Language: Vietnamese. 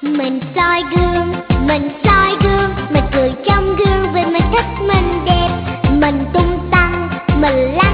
Mình soi gương, mình soi gương, mình cười trong gương vì mình thích mình đẹp. Mình tung tăng, mình la